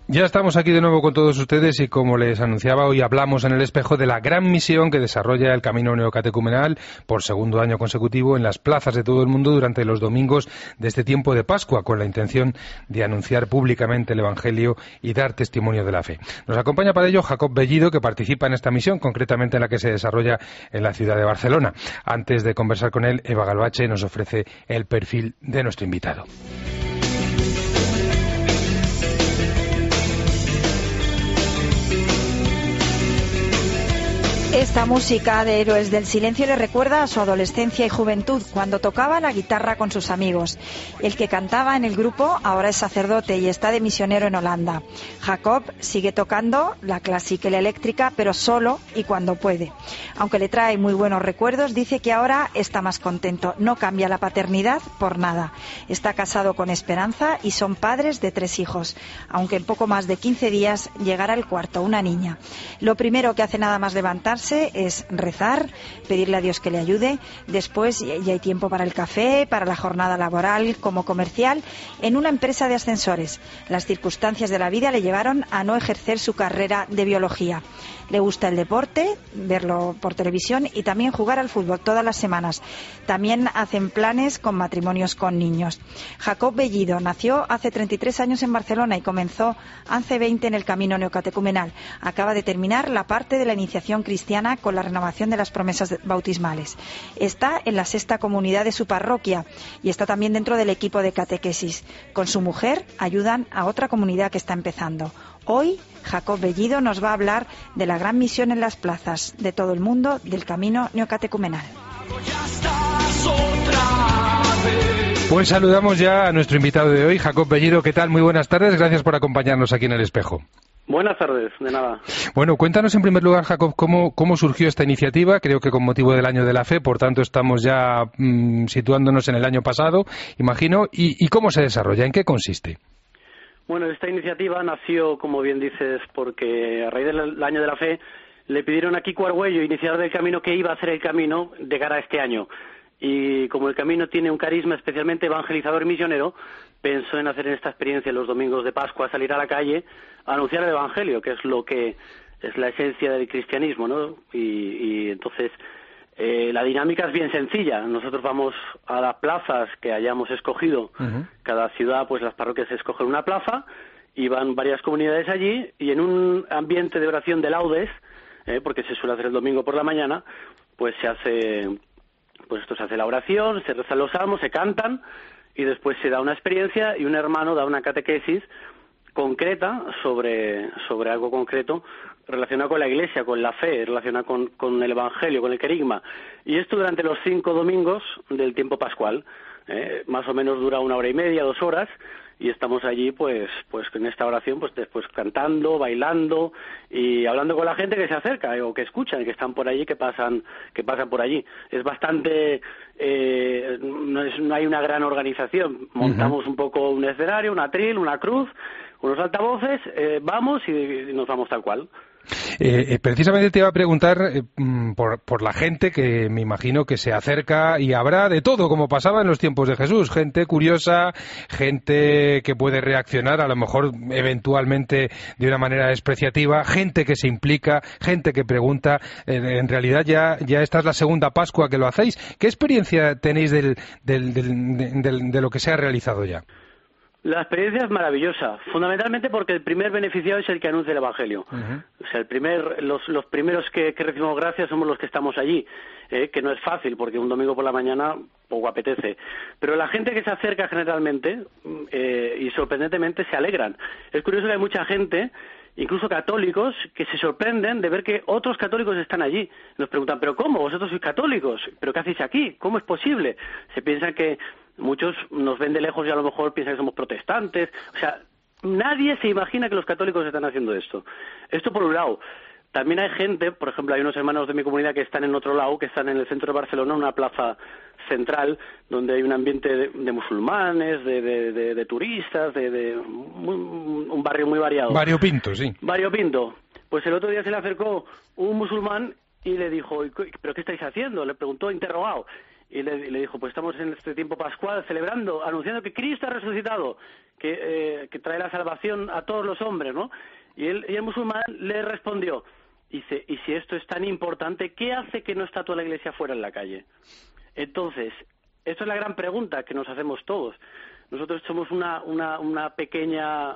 Ya estamos aquí de nuevo con todos ustedes y como les anunciaba, hoy hablamos en El Espejo de la gran misión que desarrolla el Camino Neocatecumenal por segundo año consecutivo en las plazas de todo el mundo durante los domingos de este tiempo de Pascua, con la intención de anunciar públicamente el Evangelio y dar testimonio de la fe. Nos acompaña para ello Jacob Bellido, que participa en esta misión, concretamente en la que se desarrolla en la ciudad de Barcelona. Antes de conversar con él, Eva Galvache nos ofrece el perfil de nuestro invitado. Esta música de Héroes del Silencio le recuerda a su adolescencia y juventud, cuando tocaba la guitarra con sus amigos. El que cantaba en el grupo ahora es sacerdote y está de misionero en Holanda. Jacob sigue tocando la clásica y la eléctrica, pero solo y cuando puede. Aunque le trae muy buenos recuerdos, dice que ahora está más contento. No cambia la paternidad por nada. Está casado con Esperanza y son padres de 3 hijos. Aunque en poco más de 15 días llegará el cuarto, una niña. Lo primero que hace nada más levantarse es rezar, pedirle a Dios que le ayude. Después ya hay tiempo para el café, para la jornada laboral como comercial en una empresa de ascensores. Las circunstancias de la vida le llevaron a no ejercer su carrera de biología. Le gusta el deporte, verlo por televisión y también jugar al fútbol todas las semanas. También hacen planes con matrimonios con niños. Jacob Bellido nació hace 33 años en Barcelona y comenzó hace 20 en el Camino Neocatecumenal. Acaba de terminar la parte de la iniciación cristiana con la renovación de las promesas bautismales. Está en la 6ª comunidad de su parroquia y está también dentro del equipo de catequesis. Con su mujer ayudan a otra comunidad que está empezando. Hoy, Jacob Bellido nos va a hablar de la gran misión en las plazas de todo el mundo del Camino Neocatecumenal. Pues saludamos ya a nuestro invitado de hoy, Jacob Bellido. ¿Qué tal? Muy buenas tardes. Gracias por acompañarnos aquí en El Espejo. Buenas tardes, de nada. Bueno, cuéntanos en primer lugar, Jacob, cómo surgió esta iniciativa. Creo que con motivo del Año de la Fe, por tanto estamos ya situándonos en el año pasado, imagino. ¿Y cómo se desarrolla? ¿En qué consiste? Bueno, esta iniciativa nació, como bien dices, porque a raíz del Año de la Fe le pidieron a Kiko Argüello, iniciador del Camino, que iba a hacer el Camino de cara a este año. Y como el Camino tiene un carisma especialmente evangelizador y misionero, pensó en hacer esta experiencia los domingos de Pascua, salir a la calle a anunciar el Evangelio, que es lo que es la esencia del cristianismo, ¿no? Y entonces la dinámica es bien sencilla. Nosotros vamos a las plazas que hayamos escogido. Uh-huh. Cada ciudad, pues las parroquias escogen una plaza y van varias comunidades allí, y en un ambiente de oración de laudes, porque se suele hacer el domingo por la mañana, pues se hace la oración, se rezan los salmos, se cantan, y después se da una experiencia y un hermano da una catequesis concreta sobre algo concreto relacionado con la Iglesia, con la fe, relacionado con el Evangelio, con el querigma. Y esto durante los 5 domingos del tiempo pascual. Más o menos dura 1 hora y media, 2 horas, y estamos allí pues en esta oración, pues después cantando, bailando y hablando con la gente que se acerca o que escuchan, que están por allí, que pasan por allí. Es bastante no hay una gran organización. Montamos un poco un escenario, un atril, una cruz, unos altavoces, vamos y nos vamos tal cual. Precisamente te iba a preguntar por la gente que me imagino que se acerca, y habrá de todo, como pasaba en los tiempos de Jesús, gente curiosa, gente que puede reaccionar a lo mejor eventualmente de una manera despreciativa, gente que se implica, gente que pregunta. En realidad ya esta es la segunda Pascua que lo hacéis. ¿Qué experiencia tenéis de lo que se ha realizado ya? La experiencia es maravillosa, fundamentalmente porque el primer beneficiado es el que anuncia el Evangelio. Uh-huh. O sea, los primeros que recibimos gracias somos los que estamos allí, que no es fácil porque un domingo por la mañana poco apetece. Pero la gente que se acerca generalmente y sorprendentemente se alegran. Es curioso que hay mucha gente, incluso católicos, que se sorprenden de ver que otros católicos están allí. Nos preguntan, ¿pero cómo? ¿Vosotros sois católicos? ¿Pero qué hacéis aquí? ¿Cómo es posible? Se piensan que muchos nos ven de lejos y a lo mejor piensan que somos protestantes. O sea, nadie se imagina que los católicos están haciendo esto. Esto por un lado. También hay gente, por ejemplo, hay unos hermanos de mi comunidad que están en otro lado, que están en el centro de Barcelona, en una plaza central, donde hay un ambiente de musulmanes, de turistas, un barrio muy variado. Variopinto, sí. Variopinto. Pues el otro día se le acercó un musulmán y le dijo, ¿pero qué estáis haciendo? Le preguntó interrogado. Y le dijo, pues estamos en este tiempo pascual celebrando, anunciando que Cristo ha resucitado. que trae la salvación a todos los hombres, ¿no? Y el musulmán le respondió, dice, y si esto es tan importante, ¿qué hace que no está toda la iglesia fuera en la calle? Entonces, esto es la gran pregunta que nos hacemos todos. Nosotros somos una pequeña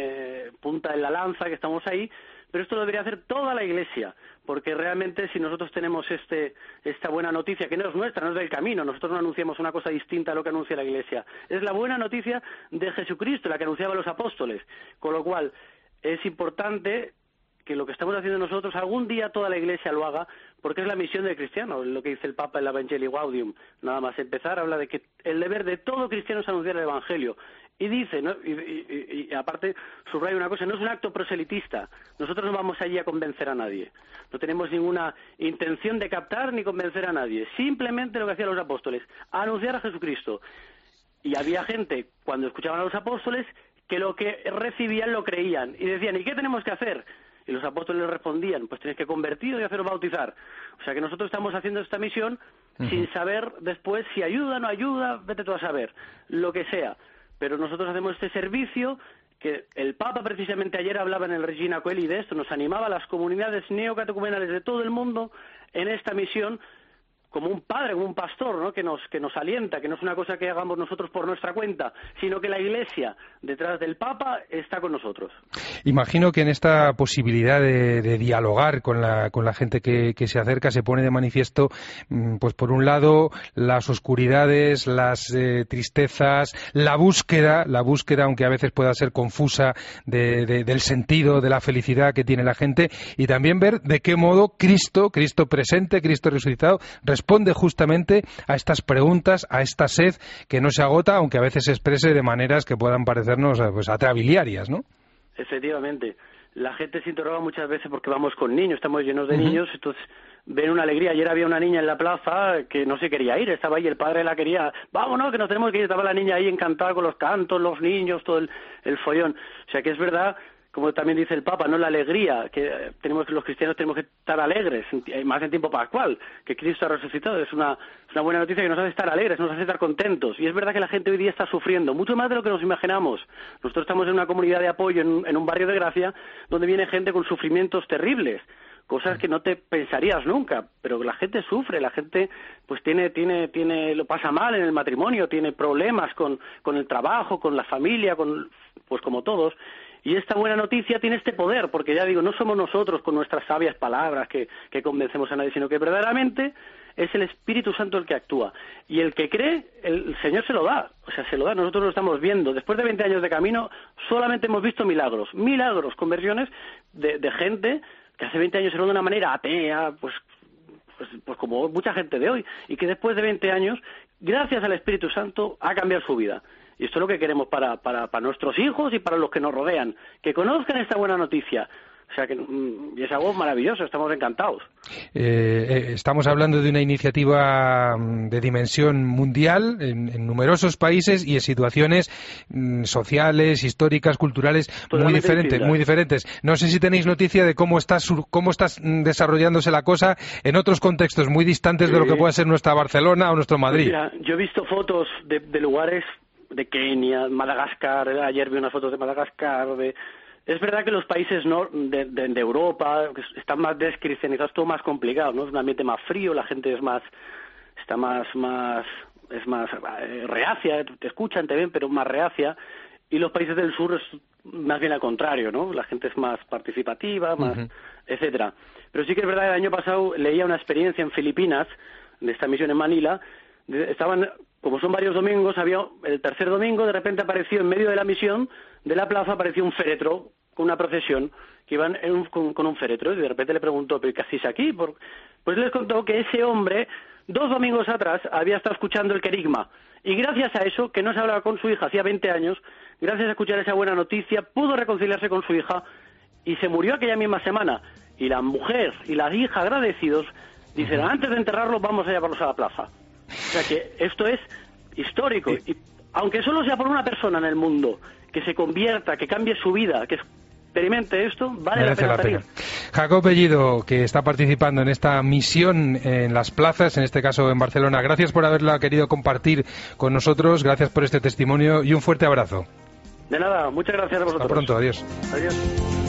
punta en la lanza que estamos ahí, pero esto lo debería hacer toda la iglesia, porque realmente si nosotros tenemos esta buena noticia, que no es nuestra, no es del camino, nosotros no anunciamos una cosa distinta a lo que anuncia la iglesia, es la buena noticia de Jesucristo, la que anunciaban los apóstoles, con lo cual es importante que lo que estamos haciendo nosotros algún día toda la Iglesia lo haga, porque es la misión del cristiano, lo que dice el Papa en la Evangelii Gaudium. Nada más empezar, habla de que el deber de todo cristiano es anunciar el Evangelio. Y dice, ¿no? y aparte subraya una cosa, no es un acto proselitista. Nosotros no vamos allí a convencer a nadie. No tenemos ninguna intención de captar ni convencer a nadie. Simplemente lo que hacían los apóstoles, anunciar a Jesucristo. Y había gente, cuando escuchaban a los apóstoles, que lo que recibían lo creían. Y decían, ¿y qué tenemos que hacer? Y los apóstoles les respondían, pues tenéis que convertiros y haceros bautizar. O sea que nosotros estamos haciendo esta misión sin saber después si ayuda o no ayuda, vete tú a saber, lo que sea. Pero nosotros hacemos este servicio que el Papa precisamente ayer hablaba en el Regina Coeli de esto, nos animaba a las comunidades neocatecumenales de todo el mundo en esta misión, como un padre, como un pastor, ¿no? que nos alienta, que no es una cosa que hagamos nosotros por nuestra cuenta, sino que la Iglesia, detrás del Papa, está con nosotros. Imagino que en esta posibilidad de dialogar con la gente que se acerca se pone de manifiesto, pues por un lado, las oscuridades, las tristezas, la búsqueda, aunque a veces pueda ser confusa, del sentido, de la felicidad que tiene la gente, y también ver de qué modo Cristo presente, Cristo resucitado, responde justamente a estas preguntas, a esta sed que no se agota, aunque a veces se exprese de maneras que puedan parecernos pues atrabiliarias, ¿no? Efectivamente. La gente se interroga muchas veces porque vamos con niños, estamos llenos de niños, entonces ven una alegría. Ayer había una niña en la plaza que no se quería ir, estaba ahí, el padre la quería, vámonos, que nos tenemos que ir, estaba la niña ahí encantada con los cantos, los niños, todo el follón. O sea que es verdad, como también dice el Papa, no la alegría, que los cristianos tenemos que estar alegres, más en tiempo pascual, que Cristo ha resucitado, es una buena noticia que nos hace estar alegres, nos hace estar contentos, y es verdad que la gente hoy día está sufriendo, mucho más de lo que nos imaginamos. Nosotros estamos en una comunidad de apoyo, en un barrio de Gracia, donde viene gente con sufrimientos terribles, cosas que no te pensarías nunca, pero la gente sufre, la gente pues lo pasa mal en el matrimonio, tiene problemas con el trabajo, con la familia, pues como todos. Y esta buena noticia tiene este poder, porque ya digo, no somos nosotros con nuestras sabias palabras que convencemos a nadie, sino que verdaderamente es el Espíritu Santo el que actúa. Y el que cree, el Señor se lo da, se lo da, nosotros lo estamos viendo. Después de 20 años de camino, solamente hemos visto milagros, conversiones de gente que hace 20 años era de una manera atea, pues como mucha gente de hoy, y que después de 20 años, gracias al Espíritu Santo, ha cambiado su vida. Y esto es lo que queremos para nuestros hijos y para los que nos rodean, que conozcan esta buena noticia. O sea que es algo maravilloso, estamos encantados. Estamos hablando de una iniciativa de dimensión mundial en numerosos países y en situaciones sociales, históricas, culturales muy diferentes. No sé si tenéis noticia de cómo está desarrollándose la cosa en otros contextos muy distantes de lo que pueda ser nuestra Barcelona o nuestro Madrid. Mira, yo he visto fotos de lugares de Kenia, Madagascar, ayer vi unas fotos de Madagascar, Es verdad que los países de Europa están más descristianizados, todo más complicado, ¿no? Es un ambiente más frío, la gente es más reacia, te escuchan, te ven, pero más reacia, y los países del sur es más bien al contrario, ¿no? La gente es más participativa, más etcétera. Pero sí que es verdad que el año pasado leía una experiencia en Filipinas, de esta misión en Manila, como son varios domingos, había el tercer domingo, de repente apareció en medio de la misión, de la plaza apareció un féretro con una procesión, que iban con un féretro, y de repente le preguntó, ¿pero qué hacéis aquí? Pues les contó que ese hombre, 2 domingos atrás, había estado escuchando el querigma, y gracias a eso, que no se hablaba con su hija hacía 20 años, gracias a escuchar esa buena noticia, pudo reconciliarse con su hija, y se murió aquella misma semana, y la mujer y la hija agradecidos, dicen, antes de enterrarlo, vamos a llevarlos a la plaza. O sea que esto es histórico, y aunque solo sea por una persona en el mundo, que se convierta, que cambie su vida, que experimente esto, merece la pena. Jacob Bellido, que está participando en esta misión en las plazas, en este caso en Barcelona, gracias por haberla querido compartir con nosotros, gracias por este testimonio y un fuerte abrazo. De nada, muchas gracias a vosotros. Hasta pronto, adiós. Adiós.